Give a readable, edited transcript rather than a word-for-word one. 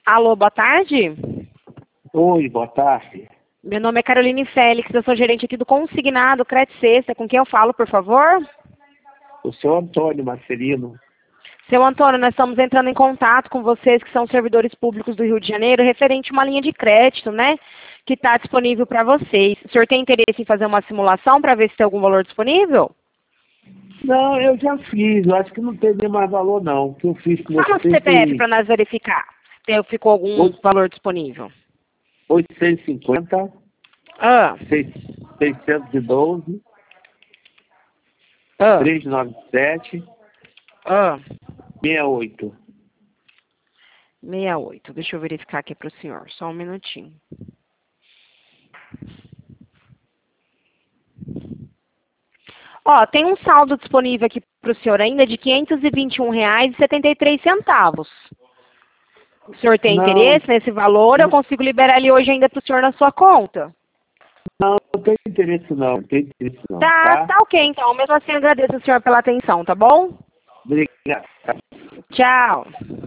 Alô, boa tarde. Oi, boa tarde. Meu nome é Caroline Félix, eu sou gerente aqui do Consignado Crédito Sexta. Com quem eu falo, por favor? O senhor Antônio Marcelino. Seu Antônio, nós estamos entrando em contato com vocês que são servidores públicos do Rio de Janeiro, referente a uma linha de crédito, né? Que está disponível para vocês. O senhor tem interesse em fazer uma simulação para ver se tem algum valor disponível? Não, eu já fiz. Eu acho que não tem nem mais valor, não. O que eu fiz com Fala o vocês CPF foi para nós verificar se ficou algum valor disponível. 850, Ah, 612, ah, 397, ah. 68. 68. Deixa eu verificar aqui para o senhor. Só um minutinho. Ó, tem um saldo disponível aqui para o senhor ainda de R$ 521,73. O senhor tem Não, interesse nesse valor? Eu consigo liberar ele hoje ainda para o senhor na sua conta. não tenho interesse, não. Não tenho interesse, não. Tá ok, então. Mesmo assim, agradeço o senhor pela atenção, tá bom? Obrigado. Tchau.